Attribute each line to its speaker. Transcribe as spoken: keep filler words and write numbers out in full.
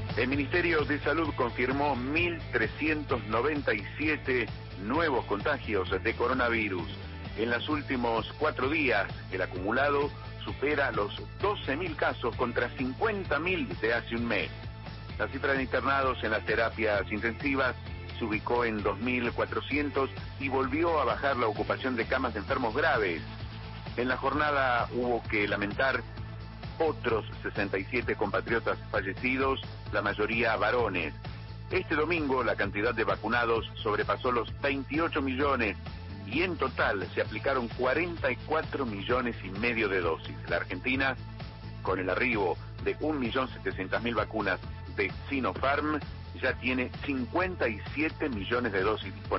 Speaker 1: El Ministerio de Salud confirmó mil trescientos noventa y siete nuevos contagios de coronavirus. En los últimos cuatro días, el acumulado supera los doce mil casos contra cincuenta mil de hace un mes. La cifra de internados en las terapias intensivas se ubicó en dos mil cuatrocientos y volvió a bajar la ocupación de camas de enfermos graves. En la jornada hubo que lamentar otros sesenta y siete compatriotas fallecidos, la mayoría varones. Este domingo la cantidad de vacunados sobrepasó los veintiocho millones y en total se aplicaron cuarenta y cuatro millones y medio de dosis. La Argentina, con el arribo de un millón setecientas mil vacunas de Sinopharm, ya tiene cincuenta y siete millones de dosis disponibles.